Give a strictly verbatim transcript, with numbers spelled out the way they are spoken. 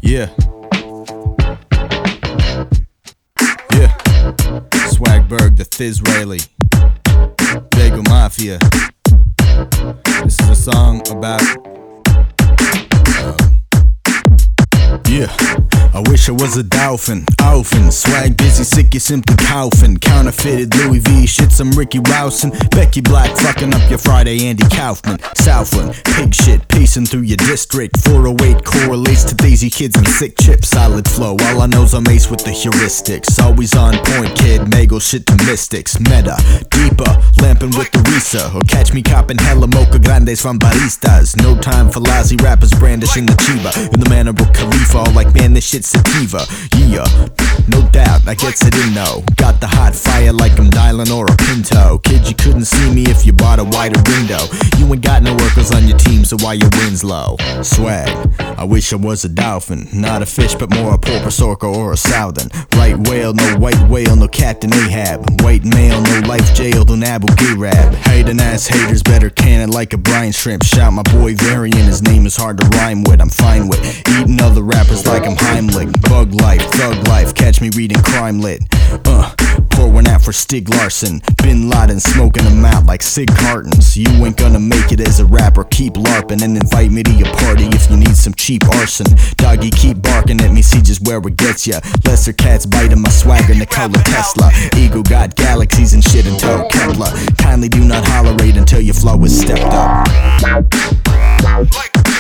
Yeah. Yeah. Swagberg, the Thizraeli. Bagel Mafia. This is a song about uh, yeah. I wish I was a dolphin, Alphin, swag busy, sick, you simply coughin'. Counterfeited Louis V, shit, some Ricky Rousin'. Becky Black fucking up your Friday, Andy Kaufman. Southland, pig shit, pacing through your district. four oh eight correlates to Daisy Kids and sick chips. Solid flow, all I know's I'm ace with the heuristics. Always on point, kid, Mago shit to mystics. Meta, deeper, lamping with the Risa. Or catch me copping hella mocha grandes from baristas. No time for lousy rappers brandishing the chiba. In the manner of Khalifa, all like man, this shit's sativa. Yeah, no doubt, I gets it in though. Got the hot fire like I'm dialing or a Pinto. Kid, you couldn't see me if you bought a wider window. You ain't got no workers on your team, so why your wind's low? Swag, I wish I was a dolphin. Not a fish, but more a porpoise, orca, or a southern. Right whale, no white whale, no Captain Ahab. White male, no life jail, than Abu Ghraib. Hating ass haters better can it like a brine shrimp. Shout my boy Varian, his name is hard to rhyme with. I'm fine with eating other rappers like I'm Heimlich. Bug life, thug life, catch me reading crime lit. Uh, pour one out for Stig Larsson. Bin Laden smoking them out like cig cartons. You ain't gonna make it as a rapper, keep larping. And invite me to your party if you need some cheap arson. Doggy, keep barking at me, see just where it gets ya. Lesser cats biting my swagger, Nikola Tesla. Ego got galaxies and shit in tow, Kepler. Kindly do not hollerate until your flow is stepped up.